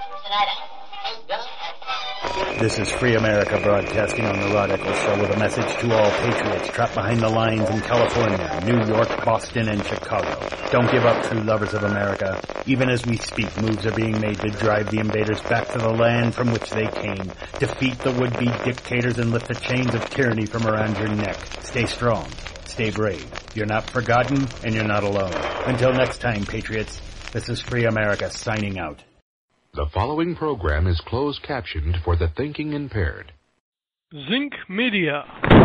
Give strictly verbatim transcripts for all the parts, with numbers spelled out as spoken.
This is Free America broadcasting on the Rod Eccles Show with a message to all patriots trapped behind the lines in California, New York, Boston, and Chicago. Don't give up, true lovers of America. Even as we speak, moves are being made to drive the invaders back to the land from which they came. Defeat the would-be dictators and lift the chains of tyranny from around your neck. Stay strong. Stay brave. You're not forgotten, and you're not alone. Until next time, patriots, this is Free America signing out. The following program is closed captioned for the thinking impaired. Zinc Media.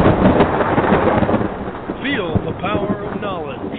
Feel the power of knowledge.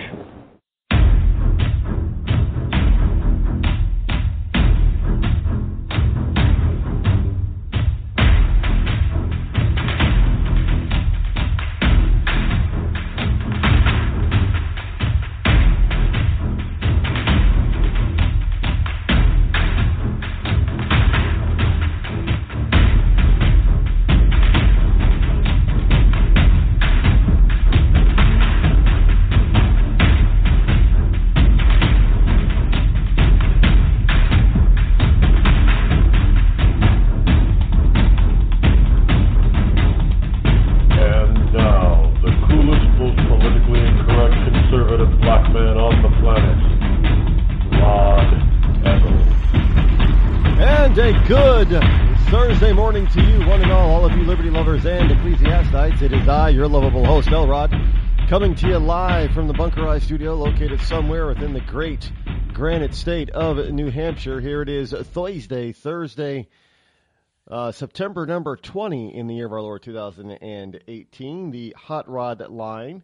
Thursday morning to you, one and all, all of you liberty lovers and ecclesiastites. It is I, your lovable host, Elrod, coming to you live from the Bunkerized studio located somewhere within the great granite state of New Hampshire. Here it is, Thursday, Thursday, uh, September number twenty in the year of our Lord two thousand eighteen. The Hot Rod line,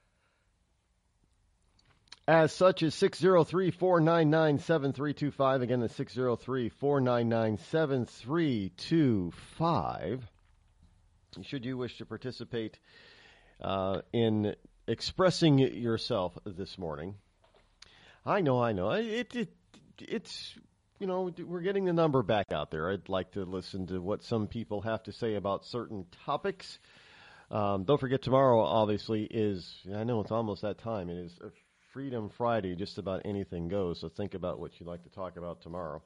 as such, is six oh three, four nine nine, seven three two five. Again, the six oh three, four nine nine, seven three two five. Should you wish to participate uh, in expressing yourself this morning. I know, I know. It, it, it's, you know, we're getting the number back out there. I'd like to listen to what some people have to say about certain topics. Um, don't forget, tomorrow, obviously, is, I know it's almost that time. It is Freedom Friday, just about anything goes, so think about what you'd like to talk about tomorrow.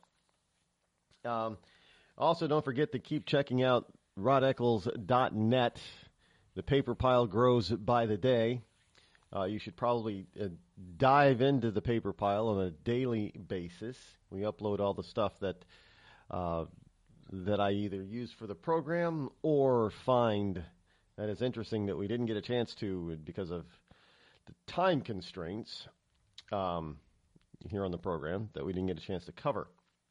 Um, also, don't forget to keep checking out rod eccles dot net. The paper pile grows by the day. Uh, you should probably uh, dive into the paper pile on a daily basis. We upload all the stuff that uh, that I either use for the program or find that is interesting that we didn't get a chance to because of the time constraints um, here on the program that we didn't get a chance to cover.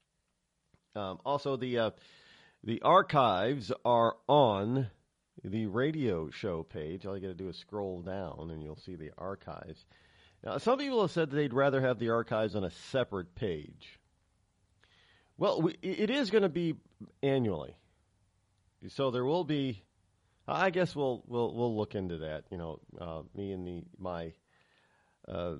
Um, also, the uh, the archives are on the radio show page. All you got to do is scroll down, and you'll see the archives. Now, some people have said that they'd rather have the archives on a separate page. Well, we, it is going to be annually, so there will be. I guess we'll we'll we'll look into that. You know, uh, me and the my uh,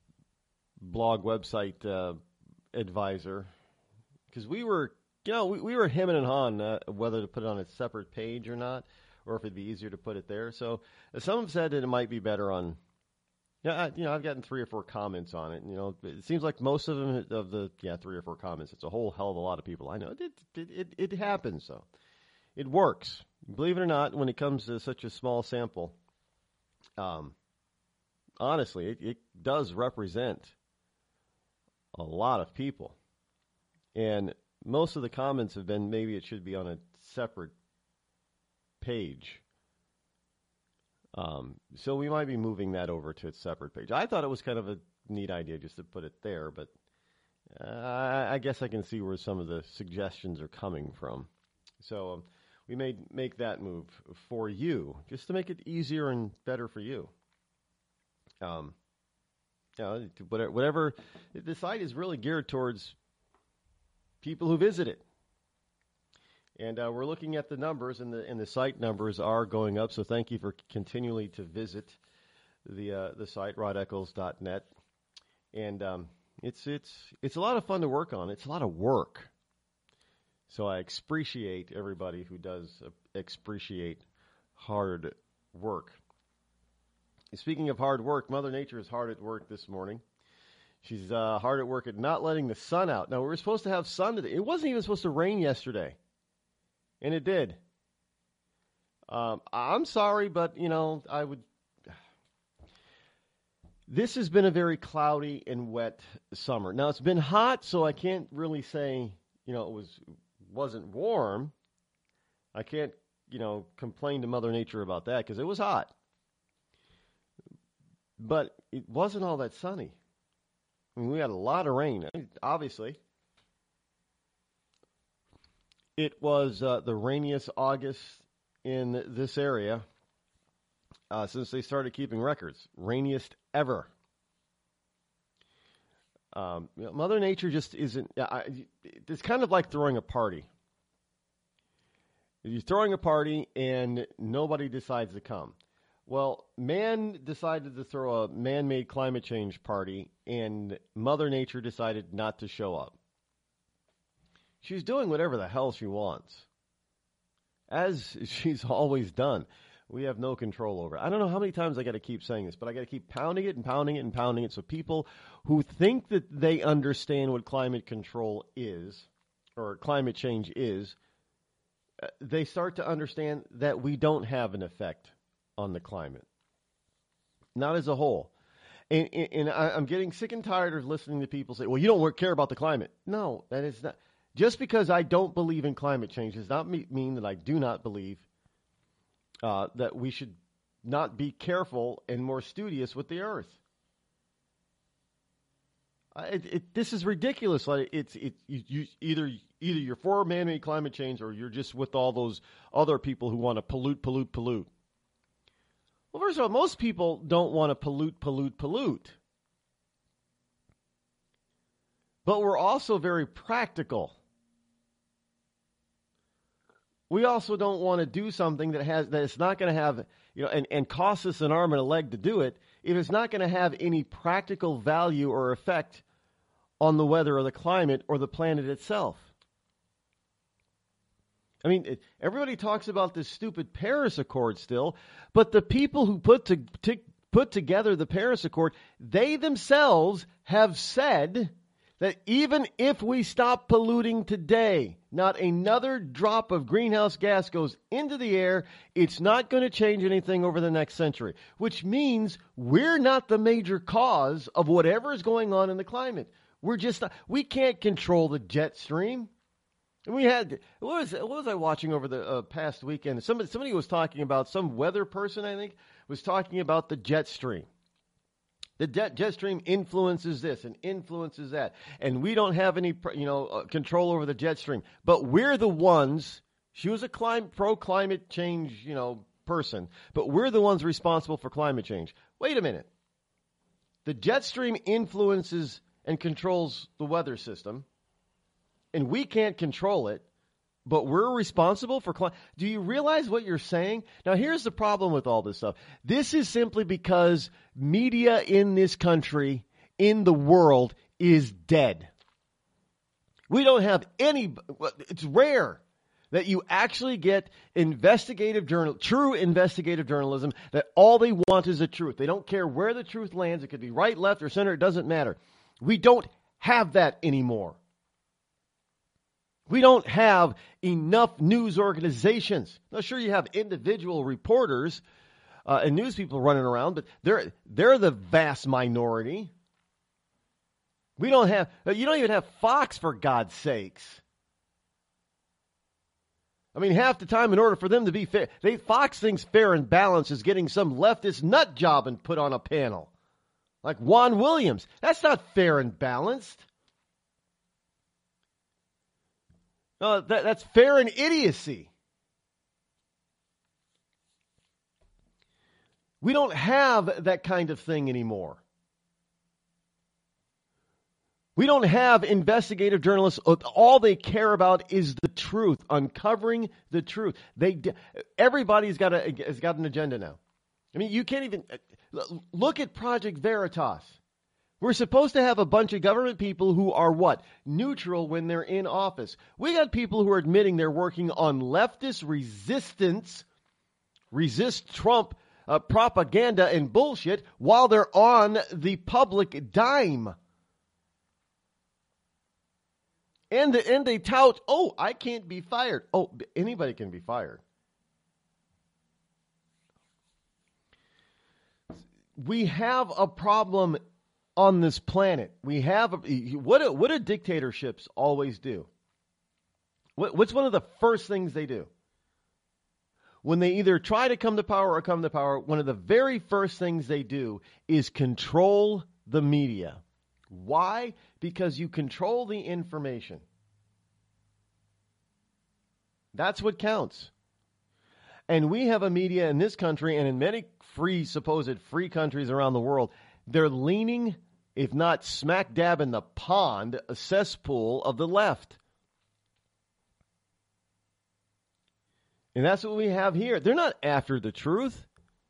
blog website uh, advisor, because we were you know we, we were hemming and hawing uh, whether to put it on a separate page or not, or if it'd be easier to put it there. So uh, some have said that it might be better on. Yeah, I, you know, I've gotten three or four comments on it. You know, it seems like most of them of the yeah three or four comments. It's a whole hell of a lot of people. I know it it it, it happens though. It works. Believe it or not, when it comes to such a small sample, um, honestly, it, it does represent a lot of people. And most of the comments have been maybe it should be on a separate page. Um, so we might be moving that over to a separate page. I thought it was kind of a neat idea just to put it there, but uh, I guess I can see where some of the suggestions are coming from. So um, we may make that move for you, just to make it easier and better for you. Um, you know, whatever, the site is really geared towards people who visit it. And uh, we're looking at the numbers, and the and the site numbers are going up. So thank you for continually to visit the uh, the site rod eccles dot net. And um, it's it's it's a lot of fun to work on. It's a lot of work. So I appreciate everybody who does appreciate hard work. Speaking of hard work, Mother Nature is hard at work this morning. She's uh, hard at work at not letting the sun out. Now, we were supposed to have sun today. It wasn't even supposed to rain yesterday, and it did. Um, I'm sorry, but, you know, I would... This has been a very cloudy and wet summer. Now, it's been hot, so I can't really say, you know, it was, wasn't warm. I can't, you know, complain to Mother Nature about that because it was hot. But it wasn't all that sunny. I mean, we had a lot of rain, obviously. It was uh, the rainiest August in this area uh, since they started keeping records. Rainiest ever. Um, you know, Mother Nature just isn't... Uh, it's kind of like throwing a party. You're throwing a party and nobody decides to come. Well, man decided to throw a man-made climate change party, and Mother Nature decided not to show up. She's doing whatever the hell she wants, as she's always done. We have no control over it. I don't know how many times I got to keep saying this, but I got to keep pounding it and pounding it and pounding it so people who think that they understand what climate control is, or climate change is, they start to understand that we don't have an effect on the climate. Not as a whole. And, and, and I, I'm getting sick and tired of listening to people say, well, you don't care about the climate. No, that is not. Just because I don't believe in climate change does not mean that I do not believe uh, that we should not be careful and more studious with the earth. It, it, this is ridiculous. Like it's it you, you either either you're for man-made climate change or you're just with all those other people who want to pollute, pollute, pollute. Well, first of all, most people don't want to pollute, pollute, pollute. But we're also very practical. We also don't want to do something that has that it's not going to have, you know, and, and cost us an arm and a leg to do it if it's not going to have any practical value or effect on the weather or the climate or the planet itself. I mean, it, everybody talks about this stupid Paris Accord still, but the people who put to, to put together the Paris Accord, they themselves have said that even if we stop polluting today, not another drop of greenhouse gas goes into the air, it's not going to change anything over the next century, which means we're not the major cause of whatever is going on in the climate. We're just not, we can't control the jet stream. And we had, what was, what was I watching over the uh, past weekend? Somebody, somebody was talking about, some weather person, I think, was talking about the jet stream. The jet, jet stream influences this and influences that. And we don't have any, you know, uh, control over the jet stream. But we're the ones, she was a clim- pro-climate change, you know, person, but we're the ones responsible for climate change. Wait a minute. The jet stream influences and controls the weather system, and we can't control it, but we're responsible for climate. Do you realize what you're saying? Now, here's the problem with all this stuff. This is simply because media in this country, in the world, is dead. We don't have any, it's rare that you actually get investigative journal, true investigative journalism, that all they want is the truth. They don't care where the truth lands. It could be right, left, or center. It doesn't matter. We don't have that anymore. We don't have enough news organizations. Now, sure, you have individual reporters uh, and news people running around, but they're they're the vast minority. We don't have. You don't even have Fox, for God's sakes. I mean, half the time, in order for them to be fair, they Fox thinks Fair and Balanced is getting some leftist nut job and put on a panel, like Juan Williams. That's not fair and balanced. No, that, that's fair and idiocy. We don't have that kind of thing anymore. We don't have investigative journalists. All they care about is the truth, uncovering the truth. They, everybody's got a has got an agenda now. I mean, you can't even look at Project Veritas. We're supposed to have a bunch of government people who are what? Neutral when they're in office. We got people who are admitting they're working on leftist resistance, resist Trump uh, propaganda and bullshit while they're on the public dime. And, the, and they tout, oh, I can't be fired. Oh, anybody can be fired. We have a problem on this planet. We have a, what? Do, what do dictatorships always do? What, what's one of the first things they do? When they either try to come to power or come to power, one of the very first things they do is control the media. Why? Because you control the information. That's what counts. And we have a media in this country and in many free, supposed free countries around the world. They're leaning, if not smack dab in the pond, a cesspool of the left. And that's what we have here. They're not after the truth.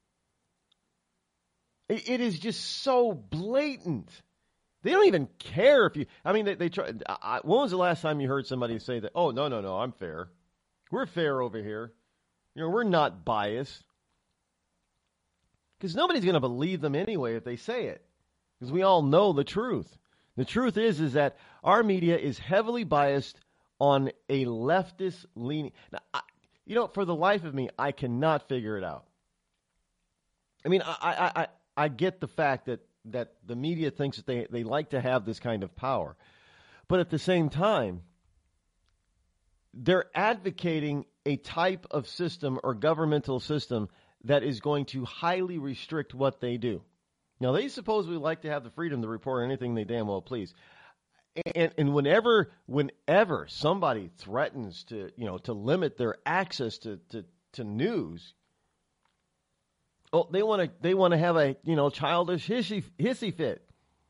It, it is just so blatant. They don't even care if you, I mean, they, they try. I, when was the last time you heard somebody say that, oh, no, no, no, I'm fair. We're fair over here. You know, we're not biased. Because nobody's going to believe them anyway if they say it. Because we all know the truth. The truth is, is that our media is heavily biased on a leftist leaning. Now, I, you know, for the life of me, I cannot figure it out. I mean, I, I, I, I get the fact that, that the media thinks that they, they like to have this kind of power. But at the same time, they're advocating a type of system or governmental system that is going to highly restrict what they do. Now, they supposedly like to have the freedom to report anything they damn well please. And, and whenever whenever somebody threatens to, you know, to limit their access to, to, to news, oh, they want to they want to have a, you know, childish hissy, hissy fit.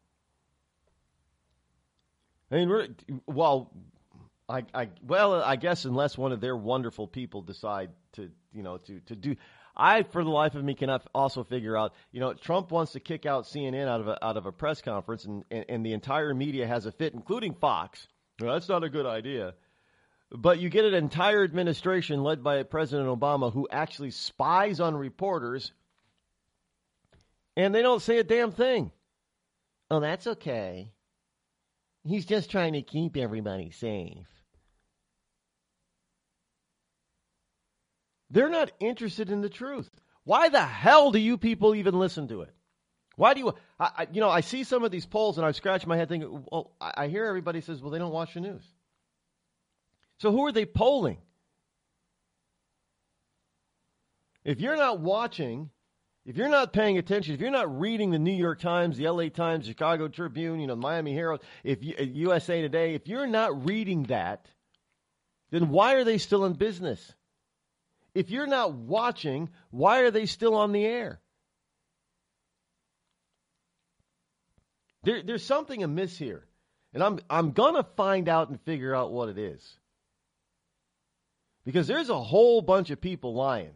I mean, we're, well, I, I well, I guess unless one of their wonderful people decide to, you know, to, to do. I, for the life of me, cannot also figure out, you know, Trump wants to kick out C N N out of a, out of a press conference, and, and, and the entire media has a fit, including Fox. Well, that's not a good idea. But you get an entire administration led by President Obama who actually spies on reporters, and they don't say a damn thing. Oh, that's okay. He's just trying to keep everybody safe. They're not interested in the truth. Why the hell do you people even listen to it? Why do you, I, I, you know, I see some of these polls and I scratch my head thinking, well, I, I hear everybody says, well, they don't watch the news. So who are they polling? If you're not watching, if you're not paying attention, if you're not reading the New York Times, the L A Times, Chicago Tribune, you know, Miami Herald, if you, U S A Today, if you're not reading that, then why are they still in business? If you're not watching, why are they still on the air? There, there's something amiss here. And I'm I'm going to find out and figure out what it is. Because there's a whole bunch of people lying.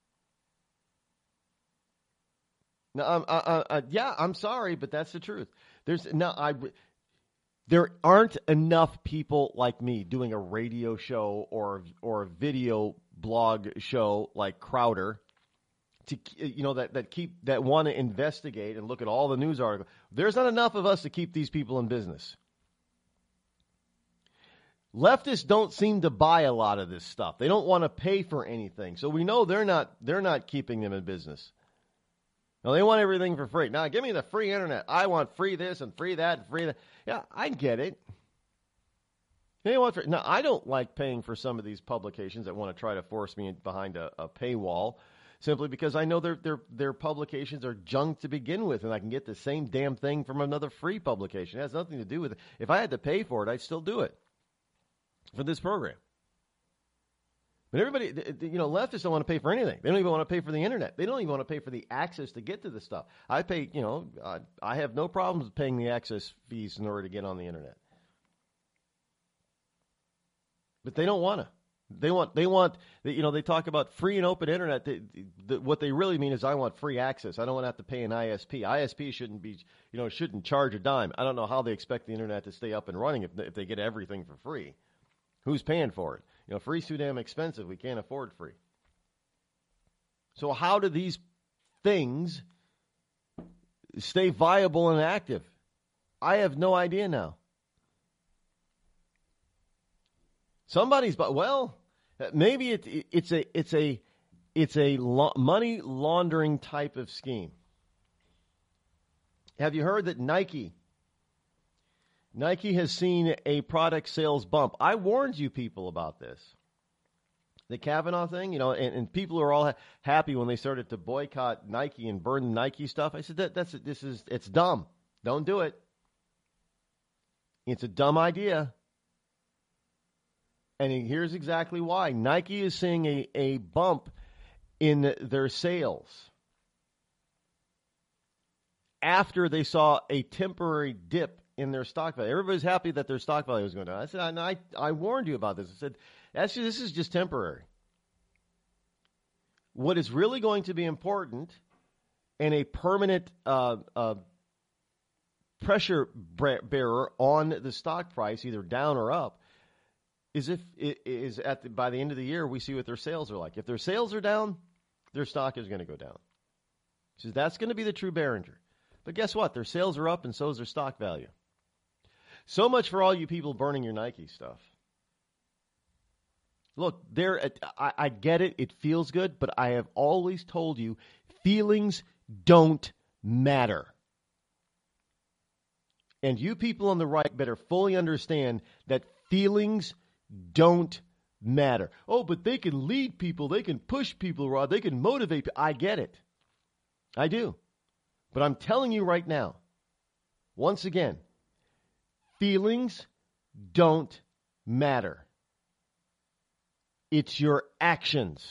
Now, I'm, I, I, yeah, I'm sorry, but that's the truth. There's no, I, there aren't enough people like me doing a radio show or or a video blog show like Crowder to, you know, that, that keep that want to investigate and look at all the news articles. There's not enough of us to keep these people in business. Leftists don't seem to buy a lot of this stuff. They don't want to pay for anything. So we know they're not they're not keeping them in business. No, they want everything for free. Now, give me the free internet. I want free this and free that and free that. Yeah, I get it. They want free. Now, I don't like paying for some of these publications that want to try to force me behind a, a paywall simply because I know their their their publications are junk to begin with, and I can get the same damn thing from another free publication. It has nothing to do with it. If I had to pay for it, I'd still do it for this program. But everybody, you know, leftists don't want to pay for anything. They don't even want to pay for the internet. They don't even want to pay for the access to get to the stuff. I pay, you know, I, I have no problems with paying the access fees in order to get on the internet. But they don't want to. They want, they want, you know, they talk about free and open internet. They, the, what they really mean is I want free access. I don't want to have to pay an I S P. I S P shouldn't be, you know, shouldn't charge a dime. I don't know how they expect the internet to stay up and running if, if they get everything for free. Who's paying for it? You know, free's too damn expensive. We can't afford free. So how do these things stay viable and active? I have no idea now. Somebody's, but well, maybe it, it, it's a it's a it's a lo- money laundering type of scheme. Have you heard that Nike Nike has seen a product sales bump? I warned you people about this. The Kavanaugh thing, you know, and, and people are all ha- happy when they started to boycott Nike and burn Nike stuff. I said that that's this is it's dumb. Don't do it. It's a dumb idea. And here's exactly why. Nike is seeing a, a bump in their sales after they saw a temporary dip in their stock value. Everybody's happy that their stock value was going down. I said, I, I, I warned you about this. I said, actually, this is just temporary. What is really going to be important and a permanent uh, uh, pressure bearer on the stock price, either down or up, is if it is at the, by the end of the year we see what their sales are like. If their sales are down, their stock is going to go down. So that's going to be the true Behringer. But guess what? Their sales are up, and so is their stock value. So much for all you people burning your Nike stuff. Look, there. I, I get it. It feels good, but I have always told you, feelings don't matter. And you people on the right better fully understand that feelings don't matter. Oh, but they can lead people. They can push people, Rod. They can motivate people. I get it. I do. But I'm telling you right now, once again, feelings don't matter. It's your actions.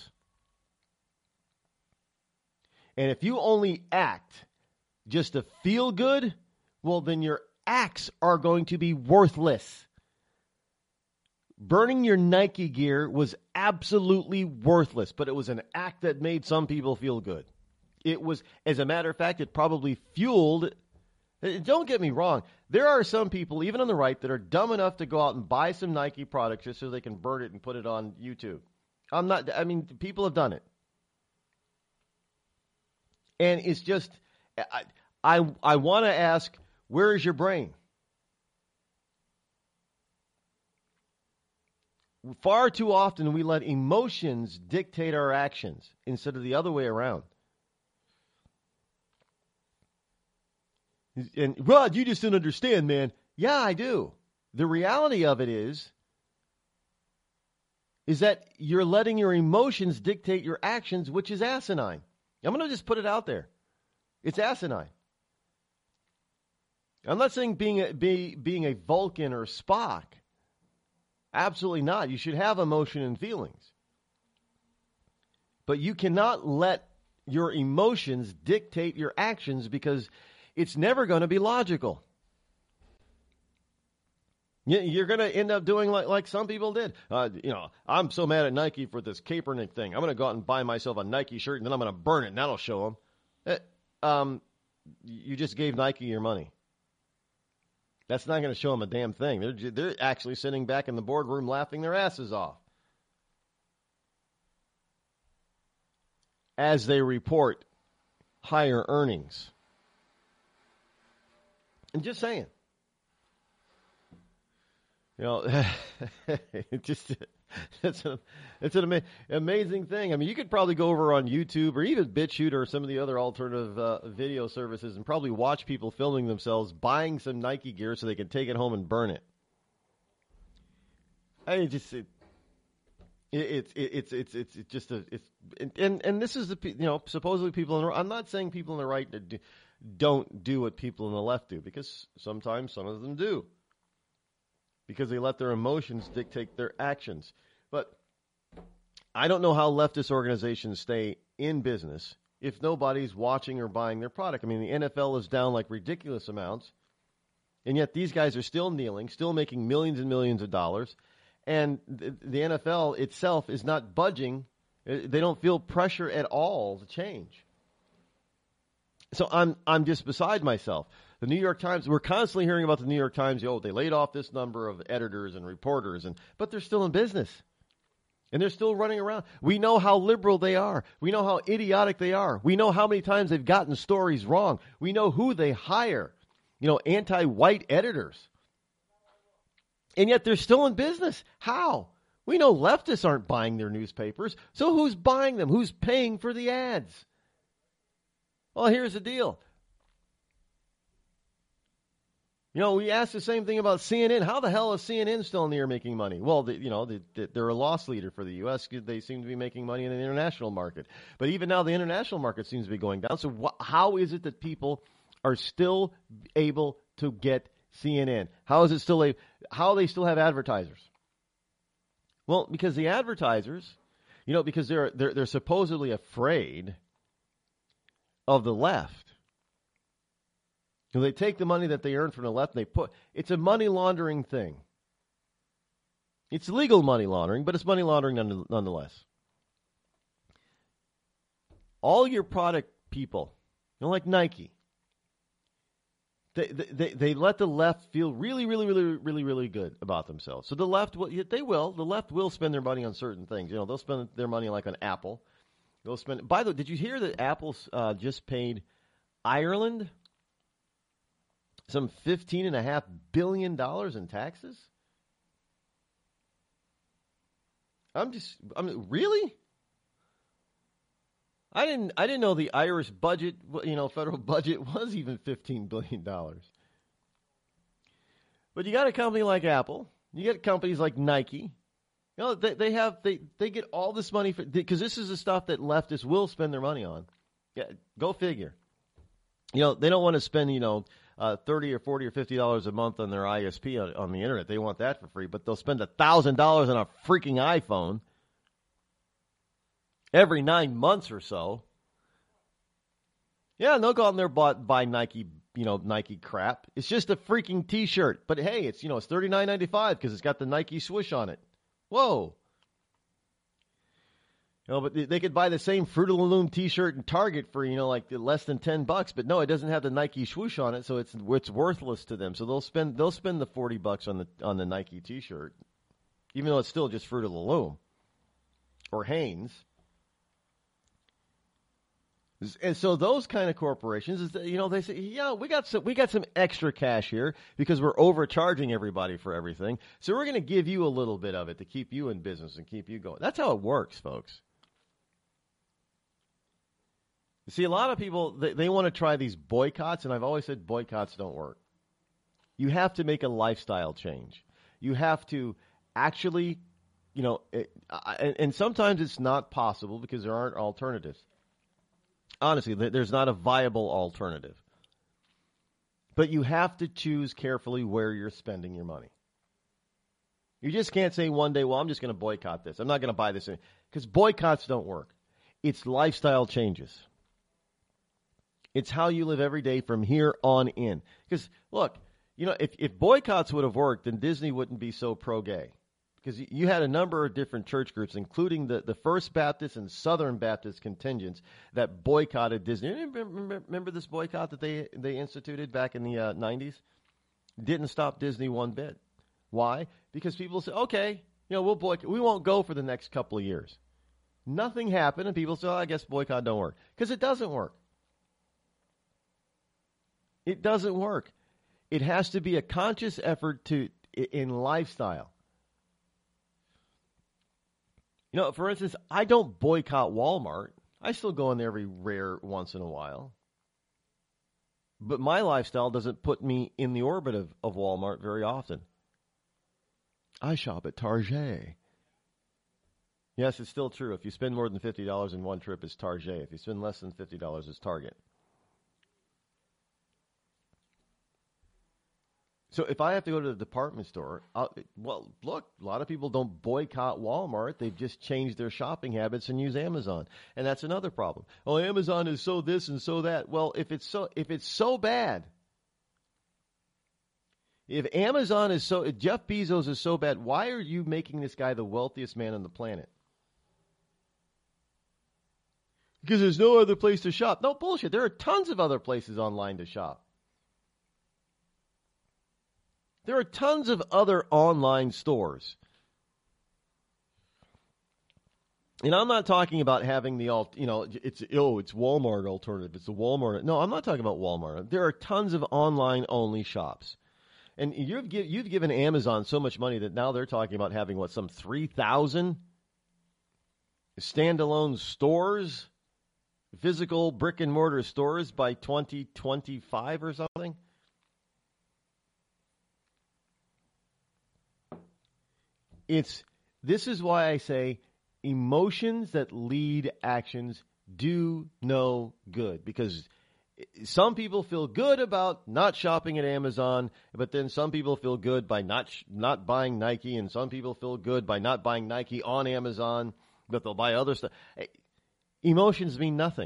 And if you only act just to feel good, well, then your acts are going to be worthless. Burning your Nike gear was absolutely worthless, but it was an act that made some people feel good. It was, as a matter of fact, it probably fueled. Don't get me wrong. There are some people, even on the right, that are dumb enough to go out and buy some Nike products just so they can burn it and put it on YouTube. I'm not, I mean, people have done it. And it's just, I, I, I want to ask, where is your brain? Far too often we let emotions dictate our actions instead of the other way around. And Rod, you just don't understand, man. Yeah, I do. The reality of it is, is that you're letting your emotions dictate your actions, which is asinine. I'm going to just put it out there. It's asinine. I'm not saying being a, be, being a Vulcan or Spock. Absolutely not. You should have emotion and feelings. But you cannot let your emotions dictate your actions because it's never going to be logical. You're going to end up doing like, like some people did. Uh, you know, I'm so mad at Nike for this Kaepernick thing. I'm going to go out and buy myself a Nike shirt, and then I'm going to burn it, and that'll show them. Uh, um, you just gave Nike your money. That's not going to show them a damn thing. They're, they're actually sitting back in the boardroom laughing their asses off as they report higher earnings. I'm just saying. You know, it just it's a it's an ama- amazing thing. I mean, you could probably go over on YouTube or even BitChute or some of the other alternative uh, video services and probably watch people filming themselves buying some Nike gear so they can take it home and burn it. I mean, just it, it, it, it's it's it's it's just a it's and and this is the you know supposedly people on the I'm not saying people on the right do, don't do what people on the left do, because sometimes some of them do. Because they let their emotions dictate their actions. But I don't know how leftist organizations stay in business if nobody's watching or buying their product. I mean, the N F L is down like ridiculous amounts, and yet these guys are still kneeling, still making millions and millions of dollars, and the, the N F L itself is not budging. They don't feel pressure at all to change. So I'm I'm just beside myself. The New York Times, we're constantly hearing about the New York Times. Oh, they laid off this number of editors and reporters, and but they're still in business. And they're still running around. We know how liberal they are. We know how idiotic they are. We know how many times they've gotten stories wrong. We know who they hire. You know, anti-white editors. And yet they're still in business. How? We know leftists aren't buying their newspapers, so who's buying them? Who's paying for the ads? Well, here's the deal. You know, we asked the same thing about C N N. How the hell is C N N still in the air making money? Well, the, you know, the, the, they're a loss leader for the U S They seem to be making money in the international market. But even now, the international market seems to be going down. So wh- how is it that people are still able to get C N N? How is it still a, how they still have advertisers? Well, because the advertisers, you know, because they're they're they're supposedly afraid of the left. So they take the money that they earn from the left and they put, it's a money laundering thing. It's legal money laundering, but it's money laundering nonetheless. All your product people, you know, like Nike, they, they they let the left feel really, really, really, really, really good about themselves. So the left, will, they will, the left will spend their money on certain things. You know, they'll spend their money like on Apple. They'll spend, by the way, did you hear that Apple uh, just paid Ireland some fifteen and a half billion dollars in taxes? I'm just, I mean, really? I didn't, I didn't know the Irish budget, you know, federal budget was even fifteen billion dollars. But you got a company like Apple, you get companies like Nike. You know, they, they have, they, they get all this money for, because this is the stuff that leftists will spend their money on. Yeah, go figure. You know, they don't want to spend, you know, Uh, thirty or forty or fifty dollars a month on their I S P on, on the internet. They want that for free, but they'll spend a thousand dollars on a freaking iPhone every nine months or so. Yeah, and they'll go out and they'll buy, buy Nike, you know, Nike crap. It's just a freaking T-shirt, but hey, it's you know it's thirty-nine ninety-five because it's got the Nike swoosh on it. Whoa. You know, but they could buy the same Fruit of the Loom T-shirt in Target for, you know, like less than ten bucks. But no, it doesn't have the Nike swoosh on it, so it's it's worthless to them. So they'll spend they'll spend the forty bucks on the on the Nike T-shirt, even though it's still just Fruit of the Loom or Hanes. And so those kind of corporations, is that, you know, they say, yeah, we got some we got some extra cash here because we're overcharging everybody for everything. So we're going to give you a little bit of it to keep you in business and keep you going. That's how it works, folks. You see, a lot of people, they, they want to try these boycotts, and I've always said boycotts don't work. You have to make a lifestyle change. You have to actually, you know, it, and, and sometimes it's not possible because there aren't alternatives. Honestly, there's not a viable alternative. But you have to choose carefully where you're spending your money. You just can't say one day, well, I'm just going to boycott this. I'm not going to buy this. Because boycotts don't work. It's lifestyle changes. It's how you live every day from here on in. Because, look, you know, if, if boycotts would have worked, then Disney wouldn't be so pro-gay. Because you had a number of different church groups, including the, the First Baptist and Southern Baptist contingents that boycotted Disney. Remember, remember this boycott that they, they instituted back in the uh, nineties? Didn't stop Disney one bit. Why? Because people said, okay, you know, we'll boycott. We won't go for the next couple of years. Nothing happened, and people said, oh, I guess boycott don't work. Because it doesn't work. It doesn't work. It has to be a conscious effort to in lifestyle. You know, for instance, I don't boycott Walmart. I still go in there every rare once in a while. But my lifestyle doesn't put me in the orbit of, of Walmart very often. I shop at Target. Yes, it's still true. If you spend more than fifty dollars in one trip, it's Target. If you spend less than fifty dollars, it's Target. So if I have to go to the department store, I'll, well, look, a lot of people don't boycott Walmart. They've just changed their shopping habits and use Amazon. And that's another problem. Oh, Amazon is so this and so that. Well, if it's so if it's so bad, if Amazon is so, if Jeff Bezos is so bad, why are you making this guy the wealthiest man on the planet? Because there's no other place to shop. No, bullshit. There are tons of other places online to shop. There are tons of other online stores. And I'm not talking about having the, alt, you know, it's, oh, it's Walmart alternative. It's the Walmart. No, I'm not talking about Walmart. There are tons of online-only shops. And you've give, you've given Amazon so much money that now they're talking about having, what, some three thousand standalone stores, physical brick-and-mortar stores by twenty twenty-five or something? It's this is why I say emotions that lead actions do no good, because some people feel good about not shopping at Amazon, but then some people feel good by not sh- not buying Nike, and some people feel good by not buying Nike on Amazon, but they'll buy other stuff. Emotions mean nothing.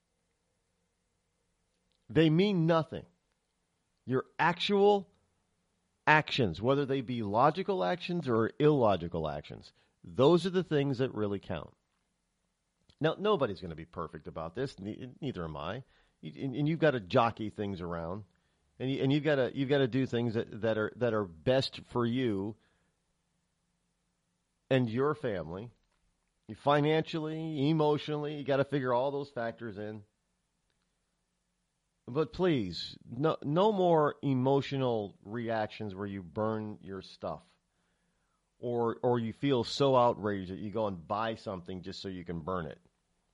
They mean nothing. Your actual actions, whether they be logical actions or illogical actions, those are the things that really count. Now, nobody's going to be perfect about this. Neither am I. And you've got to jockey things around, and you, and you've got to you've got to do things that, that are that are best for you and your family, financially, emotionally. You got to figure all those factors in. But please, no no more emotional reactions where you burn your stuff, or or you feel so outraged that you go and buy something just so you can burn it.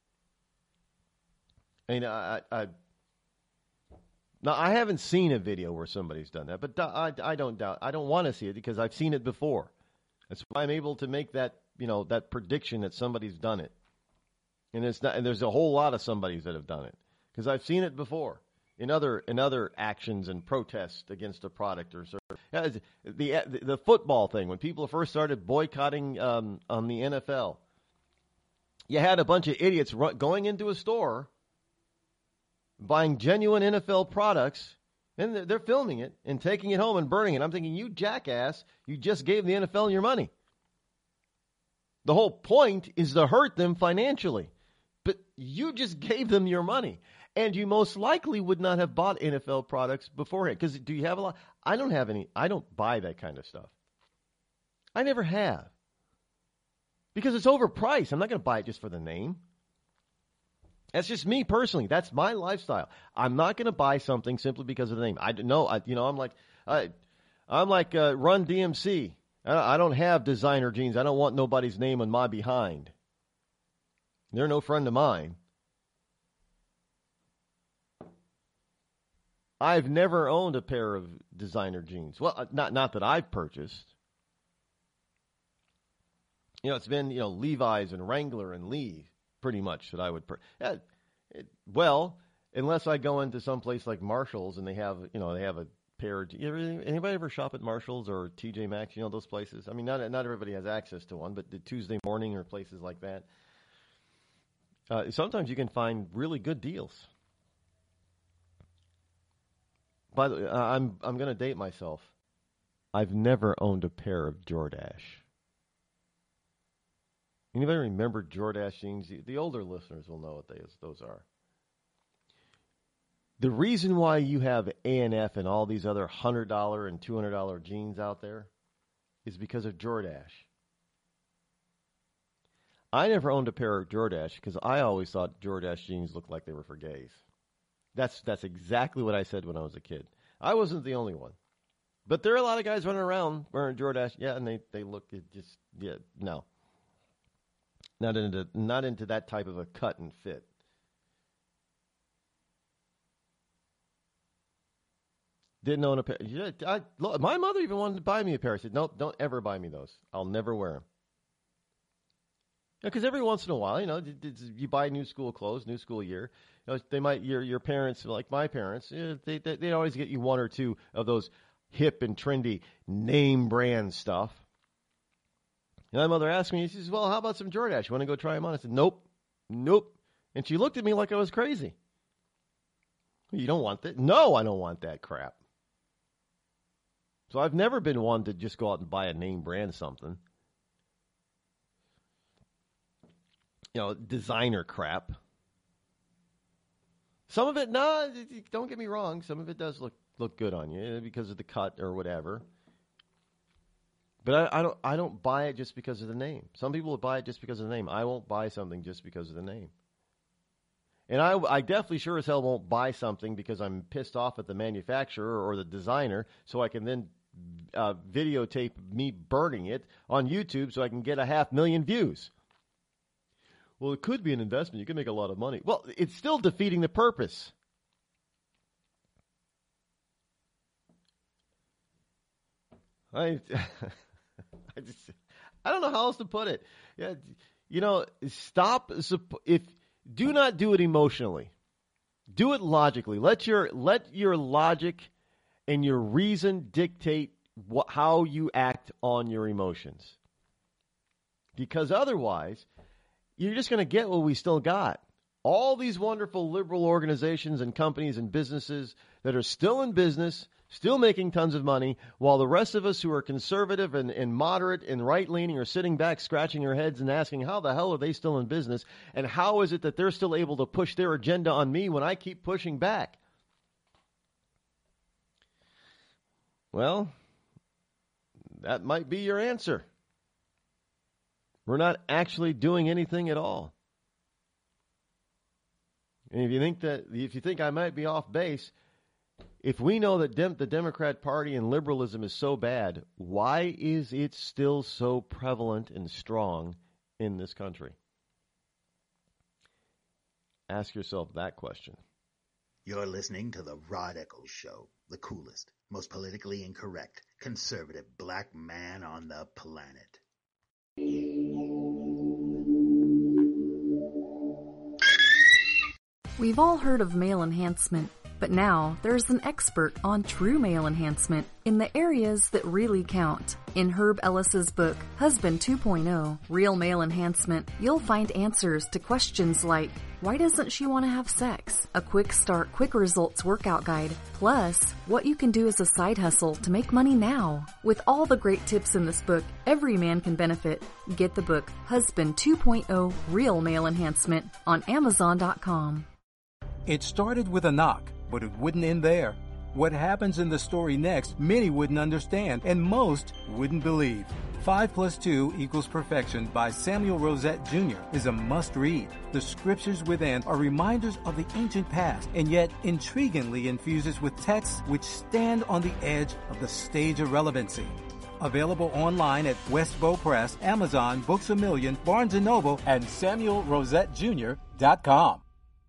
I mean, I, I, now I haven't seen a video where somebody's done that, but I, I don't doubt. I don't want to see it because I've seen it before. That's why I'm able to make that, you know, that prediction that somebody's done it. And it's not. And there's a whole lot of somebodies that have done it because I've seen it before in other in other actions and protests against a product or service. The the football thing, when people first started boycotting um, on the N F L, you had a bunch of idiots run, going into a store, buying genuine N F L products, and they're, they're filming it and taking it home and burning it. I'm thinking, you jackass, you just gave the N F L your money. The whole point is to hurt them financially. But you just gave them your money. And you most likely would not have bought N F L products beforehand. Because do you have a lot? I don't have any. I don't buy that kind of stuff. I never have. Because it's overpriced. I'm not going to buy it just for the name. That's just me personally. That's my lifestyle. I'm not going to buy something simply because of the name. I know. I, you know, I'm like, I, I'm like uh, Run D M C. I, I don't have designer jeans. I don't want nobody's name on my behind. They're no friend of mine. I've never owned a pair of designer jeans. Well, not not that I've purchased. You know, it's been, you know, Levi's and Wrangler and Lee, pretty much, that I would purchase. Yeah, it, well, unless I go into some place like Marshall's and they have, you know, they have a pair of, you ever, anybody ever shop at Marshall's or T J Maxx, you know, those places? I mean, not not everybody has access to one, but the Tuesday Morning or places like that. Uh, sometimes you can find really good deals. By the way, uh, I'm I'm going to date myself. I've never owned a pair of Jordache. Anybody remember Jordache jeans? The, the older listeners will know what they, those are. The reason why you have A and F and all these other one hundred dollars and two hundred dollars jeans out there is because of Jordache. I never owned a pair of Jordache because I always thought Jordache jeans looked like they were for gays. That's that's exactly what I said when I was a kid. I wasn't the only one. But there are a lot of guys running around wearing Jordache. Yeah, and they, they look, it just, yeah, no. Not into, not into that type of a cut and fit. Didn't own a pair. Yeah, I, look, my mother even wanted to buy me a pair. I said, nope, don't ever buy me those. I'll never wear them. Because every once in a while, you know, you buy new school clothes, new school year. You know, they might your your parents, like my parents, they they they always get you one or two of those hip and trendy name brand stuff. And my mother asked me, she says, "Well, how about some Jordache? You want to go try them on?" I said, "Nope, nope." And she looked at me like I was crazy. You don't want that? No, I don't want that crap. So I've never been one to just go out and buy a name brand something. You know, designer crap. Some of it, no, don't get me wrong. Some of it does look, look good on you because of the cut or whatever. But I, I don't I don't buy it just because of the name. Some people will buy it just because of the name. I won't buy something just because of the name. And I, I definitely sure as hell won't buy something because I'm pissed off at the manufacturer or the designer so I can then uh, videotape me burning it on YouTube so I can get a half million views. Well, it could be an investment. You can make a lot of money. Well, it's still defeating the purpose. I, I just, I don't know how else to put it. Yeah, you know, stop. If do not do it emotionally, do it logically. Let your let your logic and your reason dictate what, how you act on your emotions. Because otherwise, you're just going to get what we still got. All these wonderful liberal organizations and companies and businesses that are still in business, still making tons of money, while the rest of us who are conservative and, and moderate and right-leaning are sitting back, scratching our heads and asking, how the hell are they still in business? And how is it that they're still able to push their agenda on me when I keep pushing back? Well, that might be your answer. We're not actually doing anything at all. And if you think that, if you think I might be off base, if we know that dem- the Democrat Party and liberalism is so bad, why is it still so prevalent and strong in this country? Ask yourself that question. You're listening to The Rod Eccles Show, the coolest, most politically incorrect, conservative black man on the planet. We've all heard of male enhancement, but now there's an expert on true male enhancement in the areas that really count. In Herb Ellis's book, Husband two point oh, Real Male Enhancement, you'll find answers to questions like, why doesn't she want to have sex? A quick start, quick results workout guide, plus what you can do as a side hustle to make money now. With all the great tips in this book, every man can benefit. Get the book, Husband two point oh, Real Male Enhancement, on Amazon dot com. It started with a knock, but it wouldn't end there. What happens in the story next, many wouldn't understand, and most wouldn't believe. Five plus two equals perfection by Samuel Rosette Junior is a must-read. The scriptures within are reminders of the ancient past, and yet intriguingly infuses with texts which stand on the edge of the stage of relevancy. Available online at Westbow Press, Amazon, Books A Million, Barnes and Noble, and Samuel Rosette Junior dot com.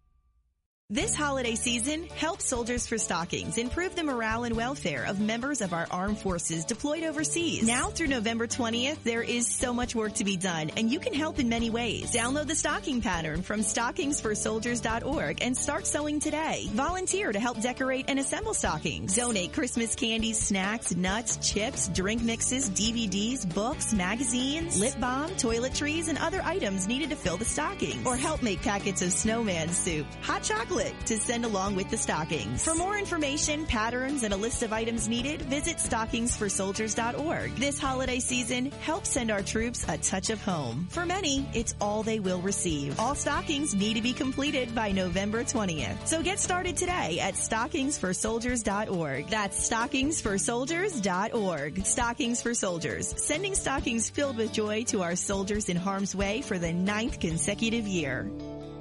This holiday season, help Soldiers for Stockings improve the morale and welfare of members of our armed forces deployed overseas. Now through November twentieth, there is so much work to be done, and you can help in many ways. Download the stocking pattern from stockings for soldiers dot org and start sewing today. Volunteer to help decorate and assemble stockings. Donate Christmas candies, snacks, nuts, chips, drink mixes, D V Ds, books, magazines, lip balm, toiletries, and other items needed to fill the stockings. Or help make packets of snowman soup, hot chocolate, to send along with the stockings. For more information, patterns, and a list of items needed, visit stockings for soldiers dot org. This holiday season, help send our troops a touch of home. For many, it's all they will receive. All stockings need to be completed by November twentieth. So get started today at stockings for soldiers dot org. That's stockings for soldiers dot org. Stockings for Soldiers, sending stockings filled with joy to our soldiers in harm's way for the ninth consecutive year.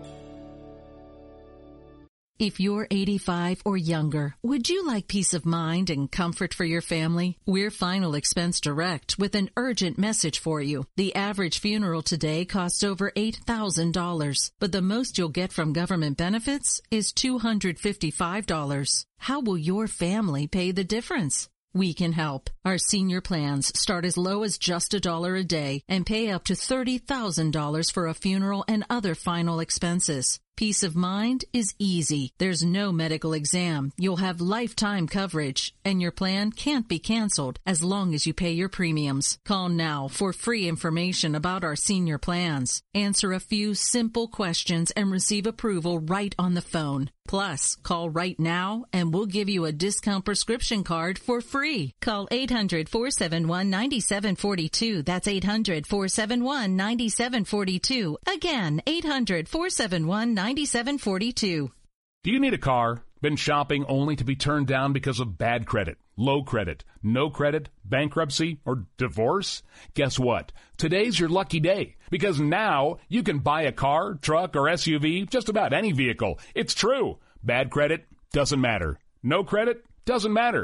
If you're eighty-five or younger, would you like peace of mind and comfort for your family? We're Final Expense Direct with an urgent message for you. The average funeral today costs over eight thousand dollars, but the most you'll get from government benefits is two hundred fifty-five dollars. How will your family pay the difference? We can help. Our senior plans start as low as just a dollar a day and pay up to thirty thousand dollars for a funeral and other final expenses. Peace of mind is easy. There's no medical exam. You'll have lifetime coverage, and your plan can't be canceled as long as you pay your premiums. Call now for free information about our senior plans. Answer a few simple questions and receive approval right on the phone. Plus, call right now and we'll give you a discount prescription card for free. Call eight hundred, four seven one, nine seven four two. That's eight hundred, four seven one, nine seven four two. Again, eight hundred, four seven one, nine seven four two. Do you need a car? Been shopping only to be turned down because of bad credit, low credit, no credit, bankruptcy, or divorce? Guess what? Today's your lucky day, because now you can buy a car, truck, or S U V, just about any vehicle. It's true. Bad credit doesn't matter. No credit doesn't matter.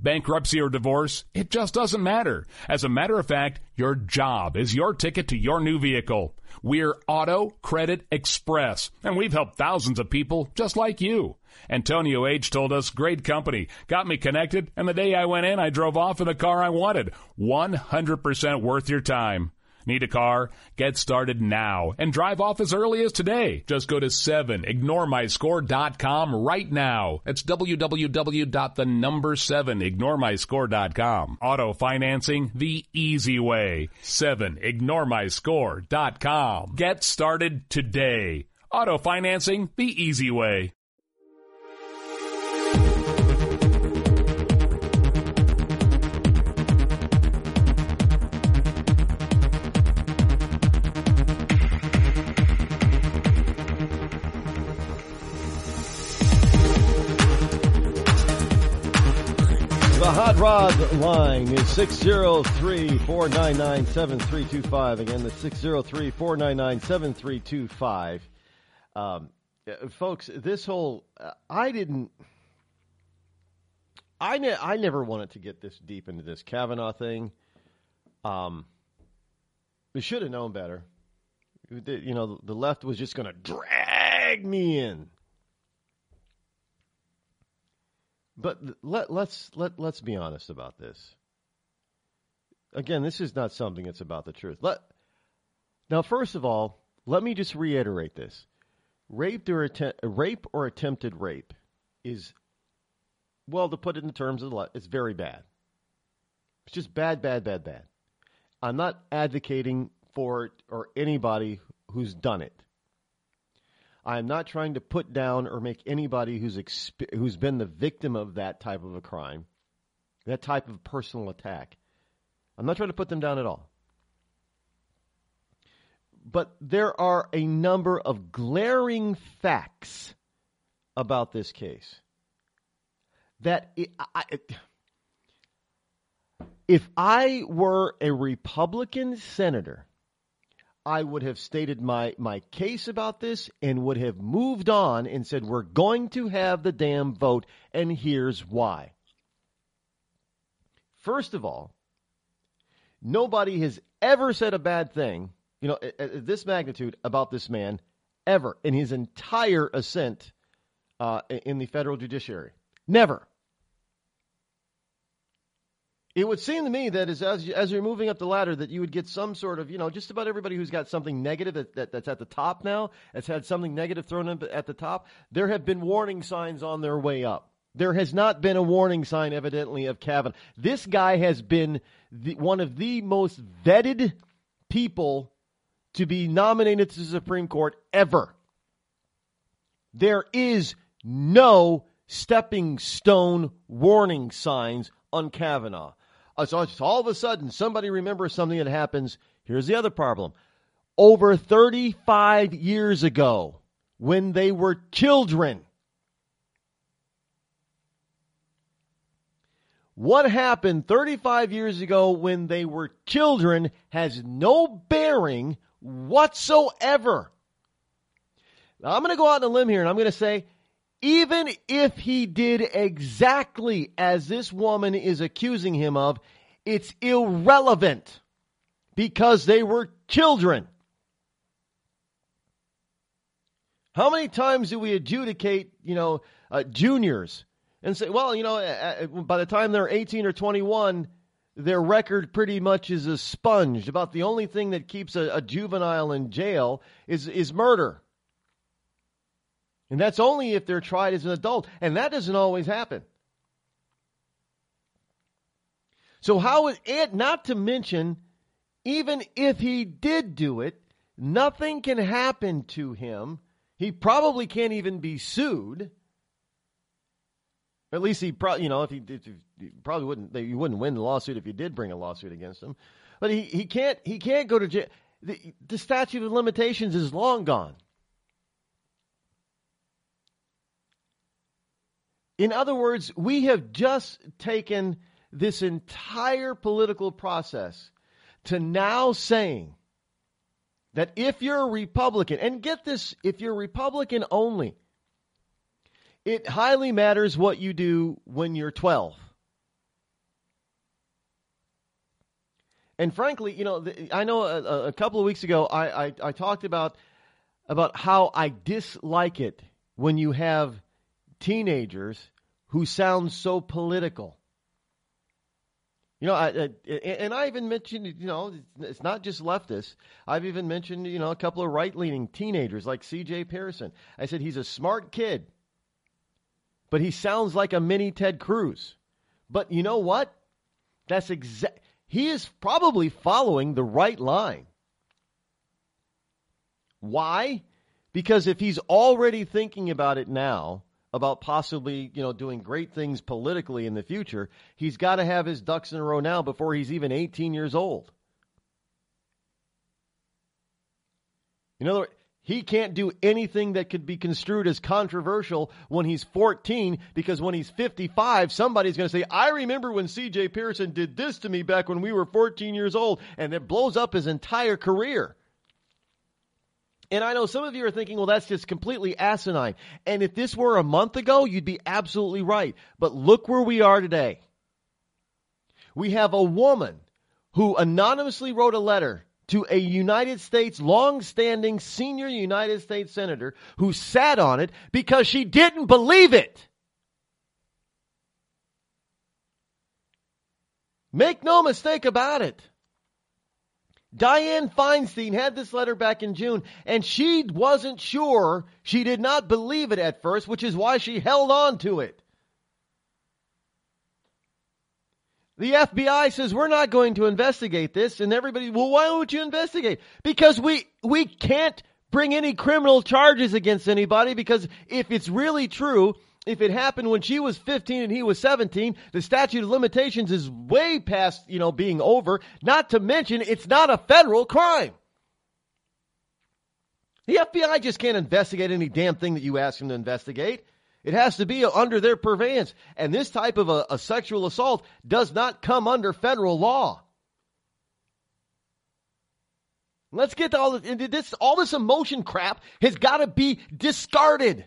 bankruptcy, or divorce, it just doesn't matter. As a matter of fact, your job is your ticket to your new vehicle. We're Auto Credit Express, and we've helped thousands of people just like you. Antonio H. told us, great company, got me connected, and the day I went in, I drove off in the car I wanted. one hundred percent worth your time. Need a car? Get started now and drive off as early as today. Just go to seven ignore my score dot com right now. That's w w w dot the number seven ignore my score dot com. Auto financing the easy way. seven ignore my score dot com. Get started today. Auto financing the easy way. The Hot Rod line is six oh three, four nine nine, seven three two five. Again, the six oh three, four nine nine, seven three two five. Um, folks, this whole, uh, I didn't, I, ne- I never wanted to get this deep into this Kavanaugh thing. Um, we should have known better. You know, the left was just going to drag me in. But let, let's let let's be honest about this. Again, this is not something that's about the truth. Let now, first of all, let me just reiterate this: rape or att- rape or attempted rape is, well, to put it in terms of the left, it's very bad. It's just bad, bad, bad, bad. I'm not advocating for it or anybody who's done it. I am not trying to put down or make anybody who's exp- who's been the victim of that type of a crime, that type of personal attack. I'm not trying to put them down at all. But there are a number of glaring facts about this case that it, I, it, if I were a Republican senator, I would have stated my, my case about this and would have moved on and said, we're going to have the damn vote, and here's why. First of all, nobody has ever said a bad thing, you know, at, at this magnitude about this man, ever, in his entire ascent uh, in the federal judiciary. Never. It would seem to me that as, as as you're moving up the ladder that you would get some sort of, you know, just about everybody who's got something negative that, that, that's at the top now, has had something negative thrown in at the top, there have been warning signs on their way up. There has not been a warning sign, evidently, of Kavanaugh. This guy has been the, one of the most vetted people to be nominated to the Supreme Court ever. There is no stepping stone warning signs on Kavanaugh. So all of a sudden, somebody remembers something that happens. Here's the other problem. Over thirty-five years ago, when they were children, what happened thirty-five years ago when they were children has no bearing whatsoever. Now, I'm going to go out on a limb here, and I'm going to say, even if he did exactly as this woman is accusing him of, it's irrelevant because they were children. How many times do we adjudicate, you know, uh, juniors and say, well, you know, uh, by the time they're eighteen or twenty-one, their record pretty much is a sponge. About the only thing that keeps a, a juvenile in jail is is murder. And that's only if they're tried as an adult. And that doesn't always happen. So how is it, not to mention, even if he did do it, nothing can happen to him. He probably can't even be sued. At least he probably, you know, if he, if he probably wouldn't, you wouldn't win the lawsuit if you did bring a lawsuit against him. But he, he can't, he can't go to jail. The, the statute of limitations is long gone. In other words, we have just taken this entire political process to now saying that if you're a Republican, and get this, if you're Republican only, it highly matters what you do when you're twelve. And frankly, you know, the, I know a, a couple of weeks ago I, I, I talked about about how I dislike it when you have teenagers who sound so political. You know, I, I, and I even mentioned, you know, it's not just leftists. I've even mentioned, you know, a couple of right-leaning teenagers like C J Pearson. I said he's a smart kid, but he sounds like a mini Ted Cruz. But you know what? That's exact. He is probably following the right line. Why? Because if he's already thinking about it now, about possibly, you know, doing great things politically in the future, he's got to have his ducks in a row now before he's even eighteen years old. In other words, he can't do anything that could be construed as controversial when he's fourteen, because when he's fifty-five, somebody's going to say, I remember when C J Pearson did this to me back when we were fourteen years old, and it blows up his entire career. And I know some of you are thinking, well, that's just completely asinine. And if this were a month ago, you'd be absolutely right. But look where we are today. We have a woman who anonymously wrote a letter to a United States, long-standing senior United States senator who sat on it because she didn't believe it. Make no mistake about it. Dianne Feinstein had this letter back in June, and she wasn't sure. She did not believe it at first, which is why she held on to it. The F B I says, we're not going to investigate this, and everybody, well, why don't you investigate? Because we we can't bring any criminal charges against anybody, because if it's really true, if it happened when she was fifteen and he was seventeen, the statute of limitations is way past, you know, being over. Not to mention, it's not a federal crime. The F B I just can't investigate any damn thing that you ask them to investigate. It has to be under their purveyance. And this type of a, a sexual assault does not come under federal law. Let's get to all this. All this emotion crap has got to be discarded.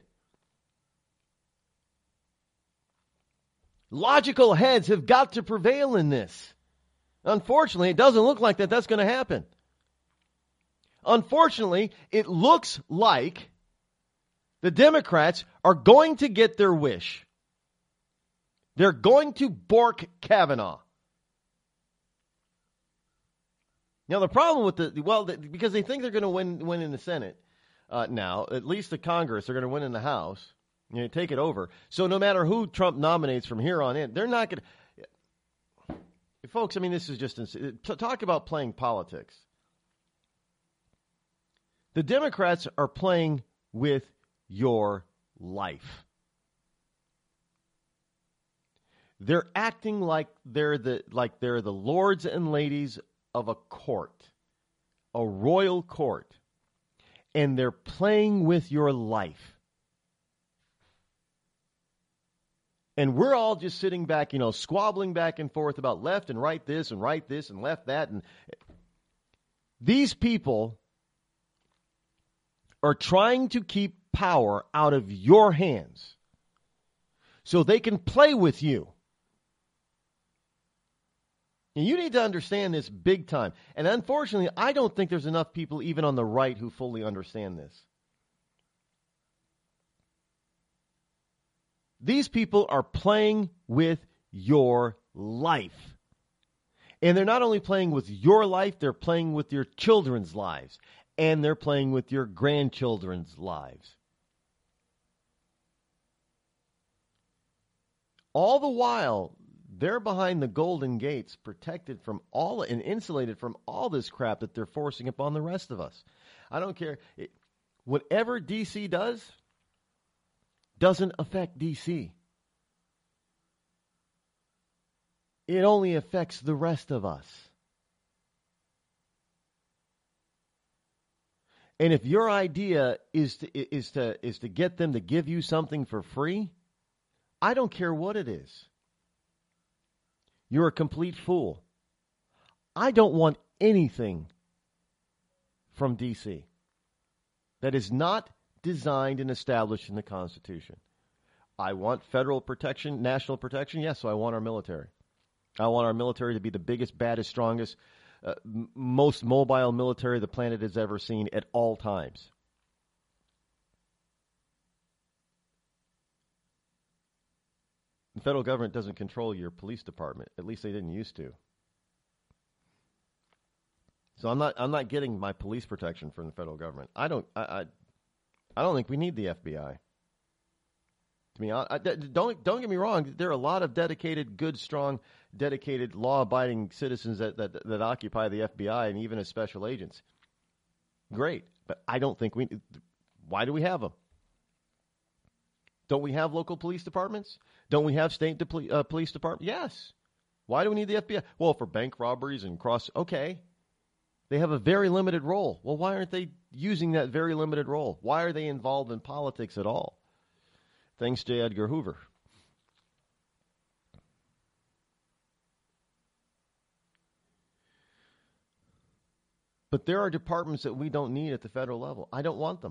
Logical heads have got to prevail in this. Unfortunately, it doesn't look like that that's going to happen. Unfortunately, it looks like the Democrats are going to get their wish. They're going to bork Kavanaugh. Now, the problem with the, well, the, because they think they're going to win win in the Senate uh, now, at least the Congress, they're going to win in the House. You know, take it over. So no matter who Trump nominates from here on in, they're not going to. Folks, I mean, this is just talk about playing politics. The Democrats are playing with your life. They're acting like they're the like they're the lords and ladies of a court, a royal court, and they're playing with your life. And we're all just sitting back, you know, squabbling back and forth about left and right this and right this and left that. And these people are trying to keep power out of your hands so they can play with you. And you need to understand this big time. And unfortunately, I don't think there's enough people even on the right who fully understand this. These people are playing with your life. And they're not only playing with your life, they're playing with your children's lives. And they're playing with your grandchildren's lives. All the while, they're behind the golden gates, protected from all and insulated from all this crap that they're forcing upon the rest of us. I don't care. It, whatever D C does, doesn't affect D C. It only affects the rest of us. And if your idea is to is to is to get them to give you something for free, I don't care what it is. You're a complete fool. I don't want anything from D C that is not designed and established in the Constitution. I want federal protection, national protection. Yes, so I want our military. I want our military to be the biggest, baddest, strongest, uh, m- most mobile military the planet has ever seen at all times. The federal government doesn't control your police department. At least they didn't used to. So I'm not I'm not getting my police protection from the federal government. I don't I I, I don't think we need the F B I. To me, I, I, don't don't get me wrong. There are a lot of dedicated, good, strong, dedicated, law-abiding citizens that, that that occupy the F B I and even as special agents. Great, but I don't think we. Why do we have them? Don't we have local police departments? Don't we have state de- uh, police departments? Yes. Why do we need the F B I? Well, for bank robberies and cross. Okay. They have a very limited role. Well, why aren't they using that very limited role? Why are they involved in politics at all? Thanks, J. Edgar Hoover. But there are departments that we don't need at the federal level. I don't want them.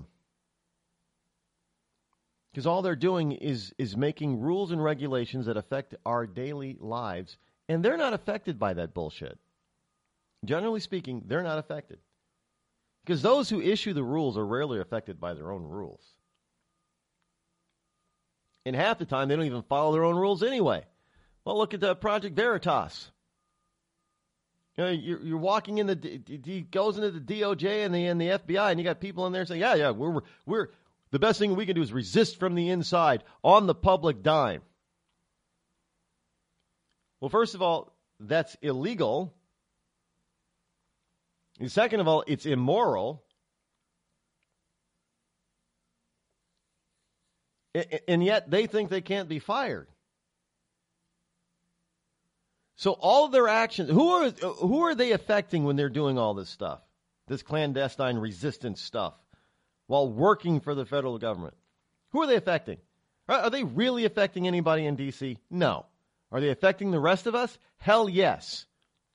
Because all they're doing is is making rules and regulations that affect our daily lives, and they're not affected by that bullshit. Generally speaking, they're not affected. Because those who issue the rules are rarely affected by their own rules. And half the time, they don't even follow their own rules anyway. Well, look at the Project Veritas. You know, you're, you're walking in the, he goes into the D O J and the and the F B I, and you got people in there saying, yeah, yeah, we're we're the best thing we can do is resist from the inside on the public dime. Well, first of all, that's illegal. And second of all, it's immoral. And yet they think they can't be fired. So all their actions, who are who are they affecting when they're doing all this stuff? This clandestine resistance stuff while working for the federal government. Who are they affecting? Are they really affecting anybody in D C? No. Are they affecting the rest of us? Hell yes.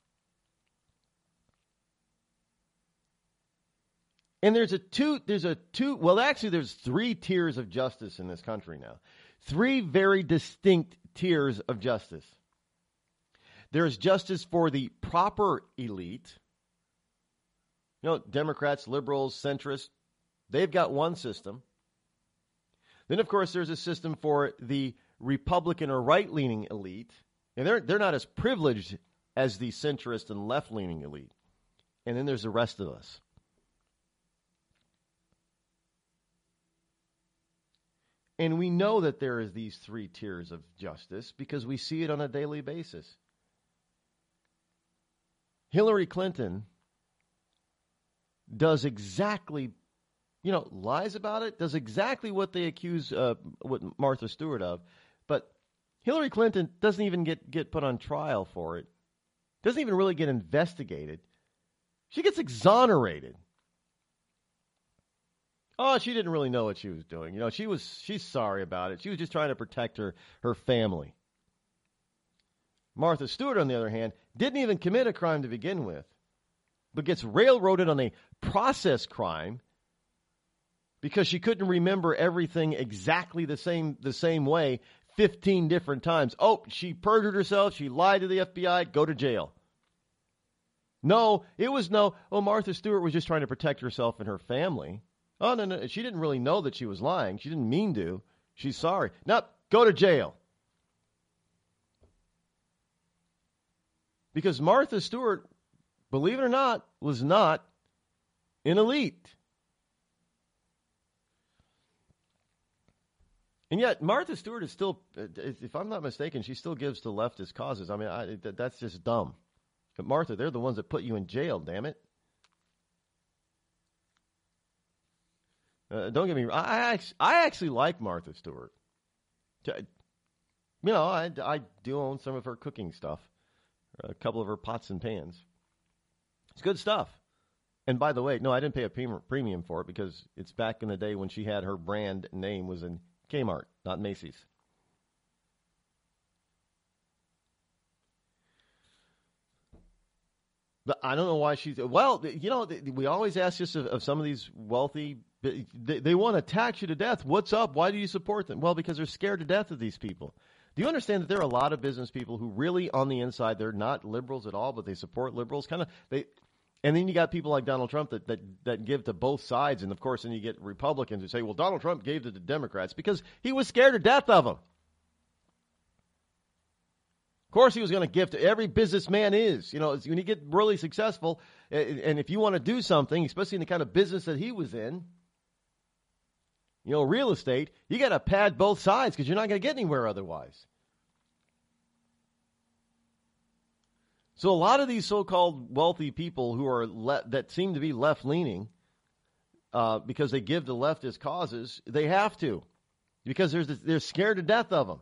And there's a two, there's a two, well, actually, there's three tiers of justice in this country now. Three very distinct tiers of justice. There's justice for the proper elite. You know, Democrats, liberals, centrists, they've got one system. Then, of course, there's a system for the Republican or right-leaning elite. And they're, they're not as privileged as the centrist and left-leaning elite. And then there's the rest of us. And we know that there is these three tiers of justice because we see it on a daily basis. Hillary Clinton does exactly, you know, lies about it, does exactly what they accuse uh, what Martha Stewart of. But Hillary Clinton doesn't even get, get put on trial for it. Doesn't even really get investigated. She gets exonerated. Oh, she didn't really know what she was doing. You know, she was she's sorry about it. She was just trying to protect her, her family. Martha Stewart, on the other hand, didn't even commit a crime to begin with, but gets railroaded on a process crime because she couldn't remember everything exactly the same the same way fifteen different times. Oh, she perjured herself. She lied to the F B I. Go to jail. No, it was no. Oh, Martha Stewart was just trying to protect herself and her family. Oh, no, no, she didn't really know that she was lying. She didn't mean to. She's sorry. No, go to jail. Because Martha Stewart, believe it or not, was not an elite. And yet, Martha Stewart is still, if I'm not mistaken, she still gives to leftist causes. I mean, I, that's just dumb. But Martha, they're the ones that put you in jail, damn it. Uh, don't get me wrong. I, I actually like Martha Stewart. You know, I, I do own some of her cooking stuff, a couple of her pots and pans. It's good stuff. And by the way, no, I didn't pay a premium for it because it's back in the day when she had her brand name was in Kmart, not Macy's. But I don't know why she's, well, you know, we always ask this of, of some of these wealthy, they, they want to tax you to death. What's up? Why do you support them? Well, because they're scared to death of these people. Do you understand that there are a lot of business people who really, on the inside, they're not liberals at all, but they support liberals? Kind of they, and then you got people like Donald Trump that, that, that give to both sides, and of course, then you get Republicans who say, "Well, Donald Trump gave to the Democrats because he was scared to death of them." Of course, he was going to give to every businessman is. You know, when you get really successful, and if you want to do something, especially in the kind of business that he was in, you know, real estate, you got to pad both sides because you're not going to get anywhere otherwise. So a lot of these so-called wealthy people who are le- that seem to be left-leaning uh, because they give to leftist causes, they have to because there's this, they're scared to death of them.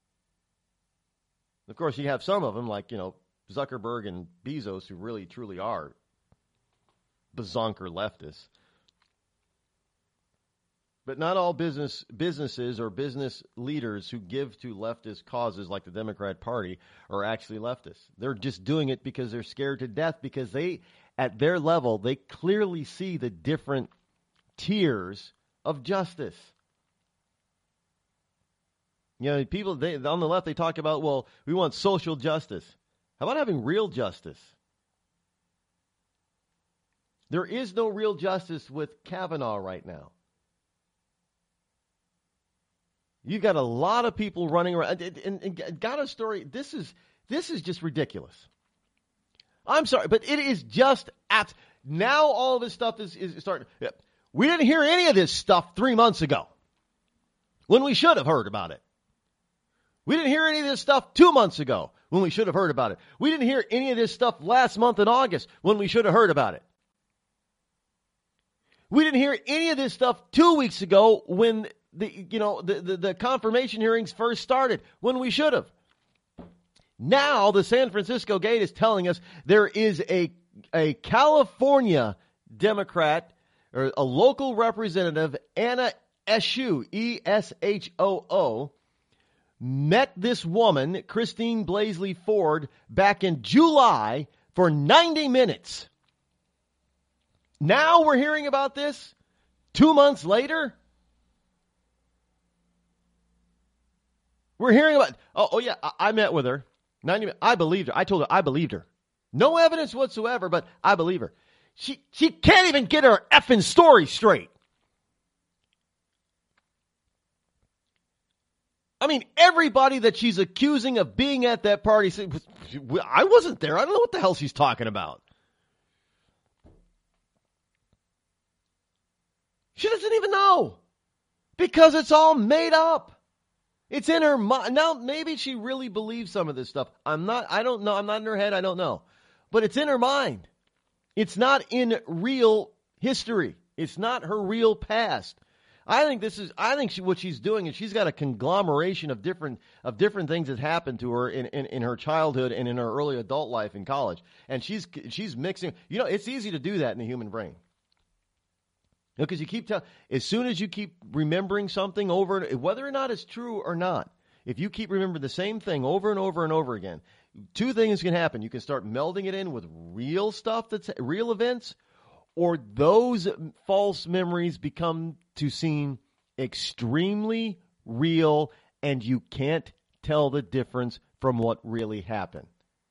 Of course, you have some of them like, you know, Zuckerberg and Bezos who really, truly are bazonker leftists. But not all business businesses or business leaders who give to leftist causes like the Democrat Party are actually leftists. They're just doing it because they're scared to death because they, at their level, they clearly see the different tiers of justice. You know, people they, on the left, they talk about, well, we want social justice. How about having real justice? There is no real justice with Kavanaugh right now. You got a lot of people running around, and, and, and got a story. This is this is just ridiculous. I'm sorry, but it is just apt. Now all of this stuff is, is starting. We didn't hear any of this stuff three months ago when we should have heard about it. We didn't hear any of this stuff two months ago when we should have heard about it. We didn't hear any of this stuff last month in August when we should have heard about it. We didn't hear any of this stuff two weeks ago when the you know the, the, the confirmation hearings first started, when we should have. Now the San Francisco Gate is telling us there is a a California Democrat or a local representative, Anna Eshoo, E S H O O, met this woman, Christine Blasey Ford, back in July for ninety minutes. Now we're hearing about this two months later. We're hearing about, oh, oh yeah, I, I met with her. ninety minutes. I believed her. I told her I believed her. No evidence whatsoever, but I believe her. She, she can't even get her effing story straight. I mean, everybody that she's accusing of being at that party said, I wasn't there. I don't know what the hell she's talking about. She doesn't even know because it's all made up. It's in her mind. Now, maybe she really believes some of this stuff. I'm not, I don't know. I'm not in her head. I don't know. But it's in her mind. It's not in real history. It's not her real past. I think this is, I think she, what she's doing is she's got a conglomeration of different, of different things that happened to her in, in, in her childhood and in her early adult life in college. And she's, she's mixing, you know, it's easy to do that in the human brain. Because you keep telling, as soon as you keep remembering something over, and whether or not it's true or not, if you keep remembering the same thing over and over and over again, two things can happen. You can start melding it in with real stuff, that's real events, or those false memories become to seem extremely real, and you can't tell the difference from what really happened.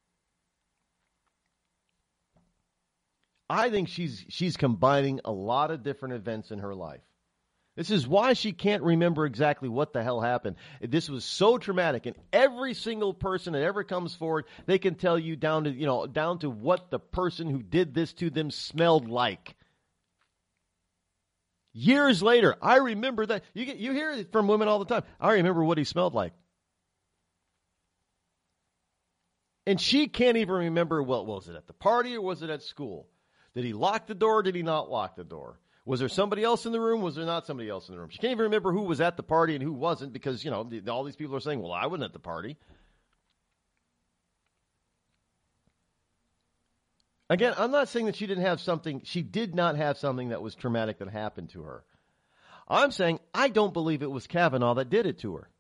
I think she's she's combining a lot of different events in her life. This is why she can't remember exactly what the hell happened. This was so traumatic, and every single person that ever comes forward, they can tell you down to you know down to what the person who did this to them smelled like. Years later, I remember that. You get, you hear it from women all the time. I remember what he smelled like. And she can't even remember, well, was it at the party or was it at school? Did he lock the door or did he not lock the door? Was there somebody else in the room? Was there not somebody else in the room? She can't even remember who was at the party and who wasn't because, you know, all these people are saying, well, I wasn't at the party. Again, I'm not saying that she didn't have something, she did not have something that was traumatic that happened to her. I'm saying I don't believe it was Kavanaugh that did it to her.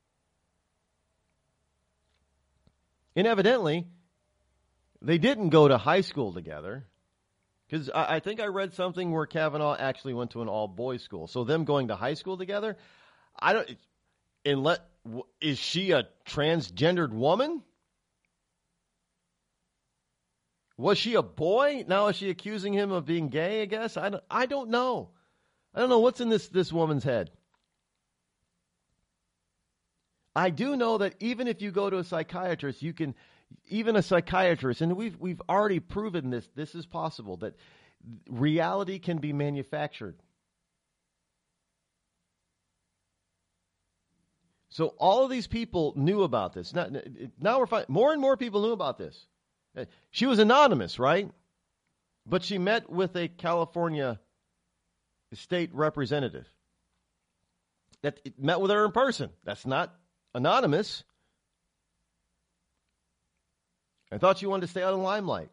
And evidently, they didn't go to high school together. Because I, I think I read something where Kavanaugh actually went to an all-boys school. So them going to high school together, I don't, unless, is she a transgendered woman? Was she a boy? Now is she accusing him of being gay, I guess? I don't, I don't know. I don't know what's in this, this woman's head. I do know that even if you go to a psychiatrist, you can, even a psychiatrist, and we've we've already proven this, this is possible, that reality can be manufactured. So all of these people knew about this. Now, now we're finding more and more people knew about this. She was anonymous, right? But she met with a California state representative. That met with her in person. That's not anonymous. I thought you wanted to stay out of the limelight.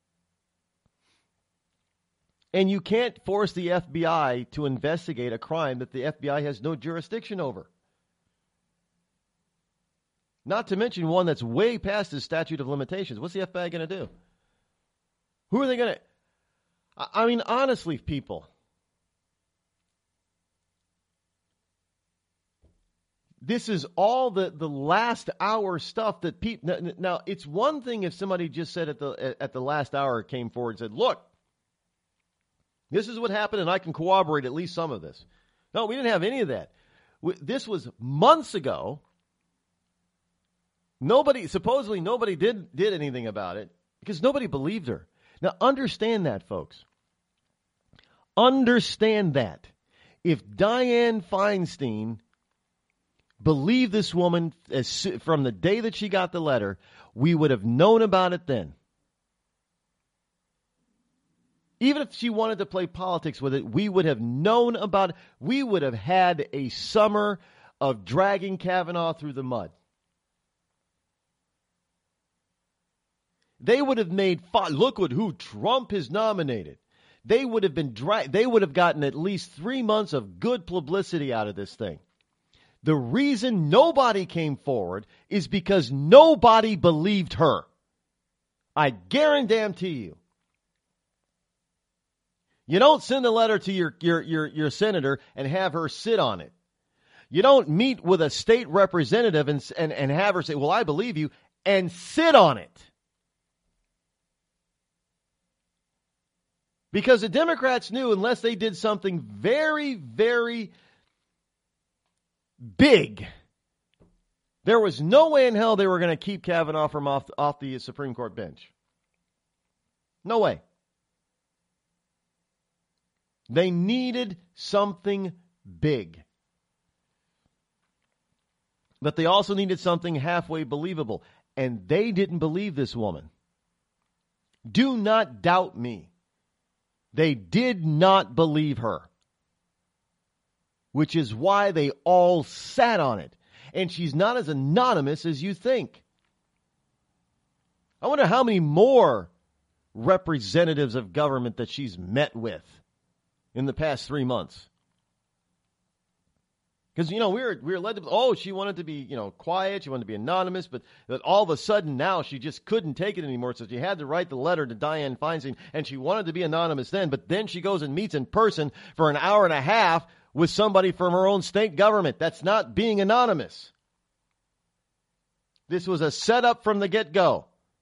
And you can't force the F B I to investigate a crime that the F B I has no jurisdiction over. Not to mention one that's way past the statute of limitations. What's the F B I going to do? Who are they going to... I mean, honestly, people. This is all the, the last hour stuff that people... Now, it's one thing if somebody just said at the at the last hour, came forward and said, look, this is what happened and I can corroborate at least some of this. No, we didn't have any of that. This was months ago. Nobody, supposedly nobody did, did anything about it because nobody believed her. Now, understand that, folks. Understand that. If Dianne Feinstein believed this woman as, from the day that she got the letter, we would have known about it then. Even if she wanted to play politics with it, we would have known about it. We would have had a summer of dragging Kavanaugh through the mud. They would have made fun. Look at who Trump has nominated. They would have been dra- They would have gotten at least three months of good publicity out of this thing. The reason nobody came forward is because nobody believed her. I guarantee you. You don't send a letter to your, your, your, your senator and have her sit on it. You don't meet with a state representative and, and, and have her say, well, I believe you, and sit on it. Because the Democrats knew unless they did something very, very big, there was no way in hell they were going to keep Kavanaugh from off, off the Supreme Court bench. No way. They needed something big. But they also needed something halfway believable. And they didn't believe this woman. Do not doubt me. They did not believe her. Which is why they all sat on it. And she's not as anonymous as you think. I wonder how many more representatives of government that she's met with in the past three months. Because, you know, we were, we were led to, oh, she wanted to be, you know, quiet. She wanted to be anonymous. But, but all of a sudden now she just couldn't take it anymore. So she had to write the letter to Dianne Feinstein. And she wanted to be anonymous then. But then she goes and meets in person for an hour and a half with somebody from her own state government. That's not being anonymous. This was a setup from the get-go.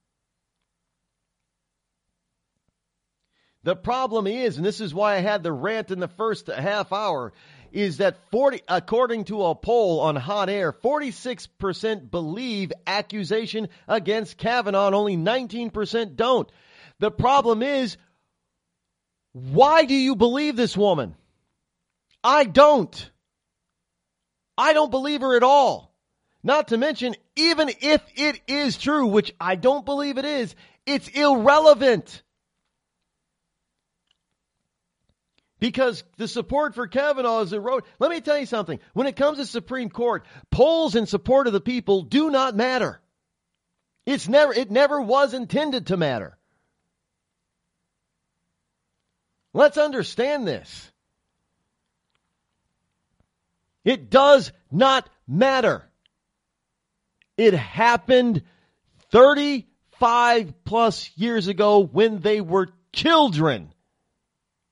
The problem is, and this is why I had the rant in the first half hour, is that forty, according to a poll on Hot Air, forty-six percent believe accusation against Kavanaugh and only nineteen percent don't. The problem is, why do you believe this woman? I don't. I don't believe her at all. Not to mention, even if it is true, which I don't believe it is, it's irrelevant. Because the support for Kavanaugh is eroded. Let me tell you something. When it comes to Supreme Court, polls in support of the people do not matter. It's never, it never was intended to matter. Let's understand this. It does not matter. It happened thirty-five plus years ago when they were children.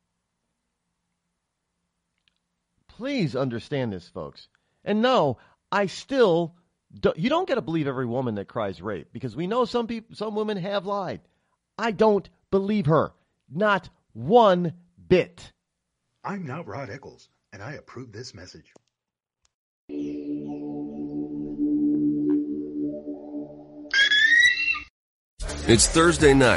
Please understand this, folks. And no, I still don't, you don't got to believe every woman that cries rape, because we know some people, some women have lied. I don't believe her. Not one bit. I'm not Rod Eccles, and I approve this message. It's Thursday night.